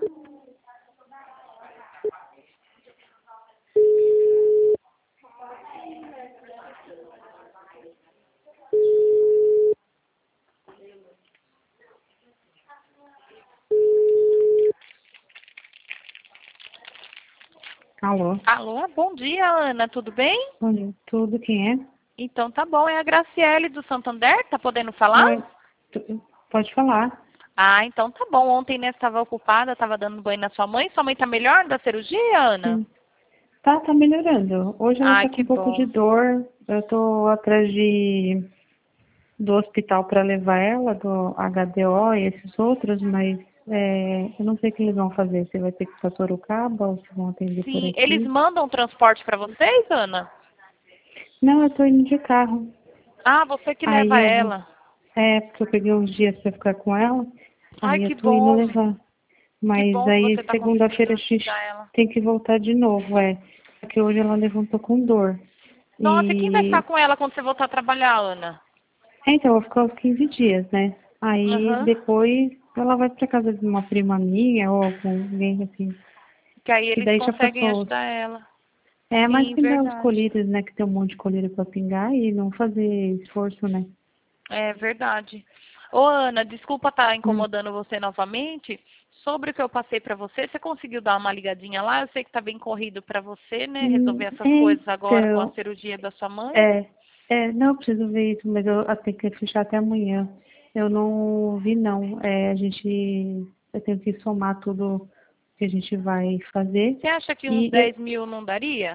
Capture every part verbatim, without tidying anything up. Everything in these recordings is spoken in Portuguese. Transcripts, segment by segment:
Alô? Alô, bom dia, Ana, tudo bem? Bom dia. Tudo, quem é? Então tá bom, é a Graciele do Santander, tá podendo falar? Oi, tu- pode falar. Ah, então tá bom. Ontem, né, você estava ocupada, estava dando banho na sua mãe. Sua mãe tá melhor da cirurgia, Ana? Sim. Tá, tá melhorando. Hoje ela Ai, tá com que um pouco de bom. dor. Eu tô atrás de do hospital para levar ela, do H D O e esses outros, mas é, eu não sei o que eles vão fazer. Se vai ter que ir para Sorocaba ou se vão atender por Sim, eles aqui. mandam transporte para vocês, Ana? Não, eu tô indo de carro. Ah, você que Aí leva eu vou. ela. É, porque eu peguei uns dias para ficar com ela. Ai, Aí eu que tô indo bom. levar. Que Mas bom que aí você tá segunda-feira conseguindo a gente ajudar ela. tem que voltar de novo, é. Porque hoje ela levantou com dor. Nossa, e quem vai ficar E com ela quando você voltar a trabalhar, Ana? é, então, eu vou ficar uns quinze dias, né? Aí Aham. depois ela vai pra casa de uma prima minha ou alguém assim. Que aí Que eles daí já conseguem passou. ajudar ela. É, mas Sim, pingar os verdade. colírios, né? Que tem um monte de colírio pra pingar e não fazer esforço, né? É verdade. Ô, Ana, desculpa estar Hum. incomodando você novamente. Sobre o que eu passei para você, você conseguiu dar uma ligadinha lá? Eu sei que está bem corrido para você, né? Resolver Hum, essas coisas agora com a Então, cirurgia da sua mãe. é, é, não eu preciso ver isso, mas eu, eu tenho que fechar até amanhã. Eu não vi, não. É, a gente, eu tenho que somar tudo que a gente vai fazer. Você acha que uns E, eu, dez mil não daria?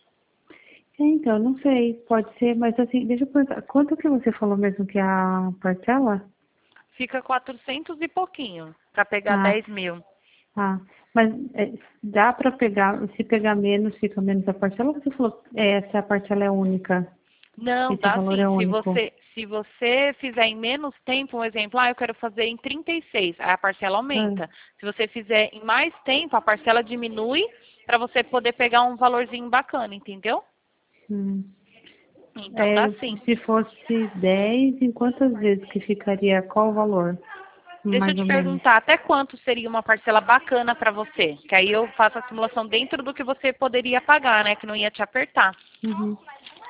é, então, não sei, pode ser, mas assim, deixa eu perguntar, quanto que você falou mesmo que é a parcela? Fica quatrocentos e pouquinho para pegar Ah, dez mil. ah, mas é, dá para pegar, se pegar menos, fica menos a parcela, ou você falou, é, essa parcela é única, Não, esse dá valor é sim. Se único? você, se você fizer em menos tempo, um exemplo, ah, eu quero fazer em trinta e seis, aí a parcela Ah, aumenta. Se você fizer em mais tempo, a parcela diminui para você poder pegar um valorzinho bacana, entendeu? hum. Então dá É, sim. se fosse dez, em quantas vezes que ficaria? Qual o valor? Deixa eu Mais te ou menos. perguntar, até quanto seria uma parcela bacana para você? Que aí eu faço a simulação dentro do que você poderia pagar, né? Que não ia te apertar. Uhum.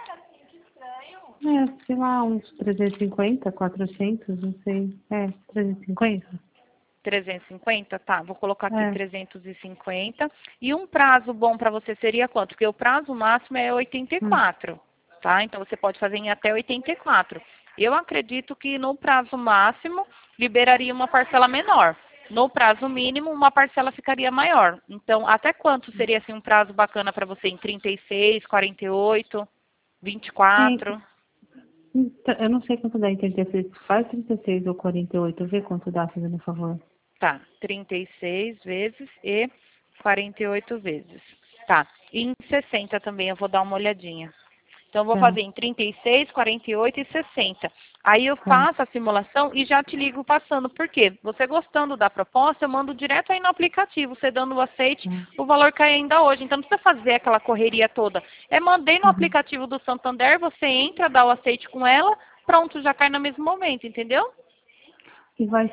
É, sei lá, uns trezentos e cinquenta, quatrocentos, não sei. É, trezentos e cinquenta? trezentos e cinquenta? Tá, vou colocar aqui É. trezentos e cinquenta. E um prazo bom para você seria quanto? Porque o prazo máximo é oitenta e Hum. quatro, tá? Então você pode fazer em até oitenta e quatro. Eu acredito que no prazo máximo liberaria uma parcela menor. No prazo mínimo, uma parcela ficaria maior. Então, até quanto seria assim um prazo bacana para você? Em trinta e seis, quarenta e oito, vinte e É, quatro? então, eu não sei quanto dá em trinta e seis. Faz trinta e seis ou quarenta e oito. Vê quanto dá, fazendo um favor. Tá, trinta e seis vezes e quarenta e oito vezes. Tá, e em sessenta também eu vou dar uma olhadinha. Então, eu vou Tá, fazer em trinta e seis, quarenta e oito e sessenta. Aí eu tá. faço a simulação e já te ligo passando. Por quê? Você gostando da proposta, eu mando direto aí no aplicativo. Você dando o aceite, Tá. o valor cai ainda hoje. Então, não precisa fazer aquela correria toda. É mandei no Uhum. aplicativo do Santander, você entra, dá o aceite com ela, pronto, já cai no mesmo momento, entendeu? E vai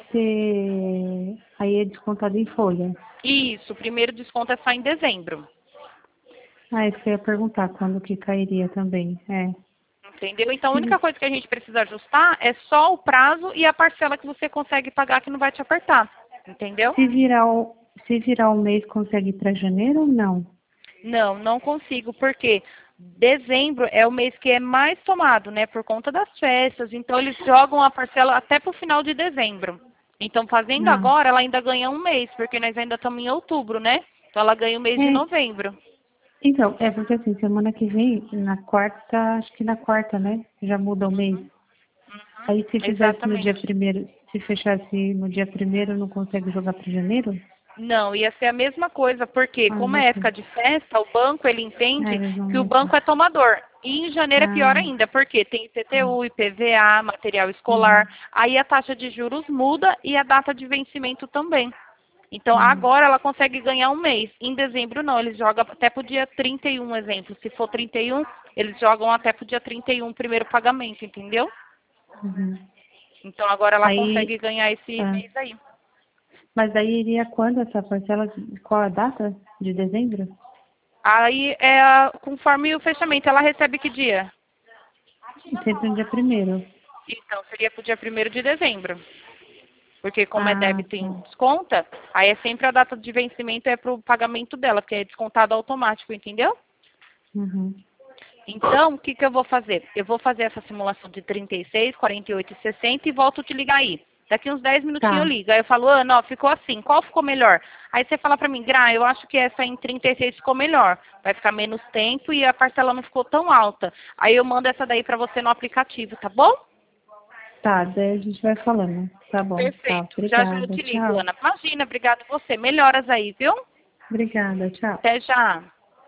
ser. Aí é descontado em folha. Isso, o primeiro desconto é só em dezembro. Ah, isso que eu ia perguntar, quando que cairia também. É. Entendeu? Então, a única Se, coisa que a gente precisa ajustar é só o prazo e a parcela que você consegue pagar que não vai te apertar. Entendeu? se virar o, se virar o mês, consegue ir para janeiro ou não? Não, não consigo, porque dezembro é o mês que é mais tomado, né? Por conta das festas. Então, eles jogam a parcela até para o final de dezembro. Então, fazendo Ah, agora, ela ainda ganha um mês, porque nós ainda estamos em outubro, né? Então, ela ganha o mês de é. novembro. Então, é porque assim, semana que vem, na quarta, acho que na quarta, né? Já muda o mês. Uhum, Aí se fizesse no dia exatamente. primeiro, se fechasse no dia primeiro, não consegue jogar para janeiro? Não, ia ser a mesma coisa, porque Ah, como mesma é época coisa. de festa, o banco ele Ah, entende eles vão que o deixar. banco é tomador. E em janeiro é pior Ah, ainda, porque tem hum, I P T U, I P V A, material escolar, uhum, aí a taxa de juros muda e a data de vencimento também. Então uhum, agora ela consegue ganhar um mês. Em dezembro não, eles jogam até pro dia trinta e um, exemplo. Se for trinta e um, eles jogam até pro dia trinta e um o primeiro pagamento, entendeu? uhum. Então agora ela Aí, consegue ganhar esse ah, mês aí. Mas daí iria quando essa parcela? Qual a data de dezembro? Aí, é, conforme o fechamento, ela recebe que dia? Sempre no dia primeiro. Então, seria para o dia primeiro de dezembro. Porque como é Ah, débito em tá. desconta, aí é sempre a data de vencimento é para o pagamento dela, porque é descontado automático, entendeu? Uhum. Então, o que, que eu vou fazer? Eu vou fazer essa simulação de trinta e seis, quarenta e oito e sessenta e volto a te ligar aí. Daqui uns dez minutinhos eu Tá, ligo. Aí eu falo, Ana, ó, ficou assim, qual ficou melhor? Aí você fala pra mim, Gra, eu acho que essa em trinta e seis ficou melhor. Vai ficar menos tempo e a parcela não ficou tão alta. Aí eu mando essa daí pra você no aplicativo, tá bom? tá, daí a gente vai falando. Tá bom, tá. Perfeito. Já já eu Obrigada, te ligo, tchau. Ana. Imagina, obrigado você. Melhoras aí, viu? Obrigada, tchau. Até já.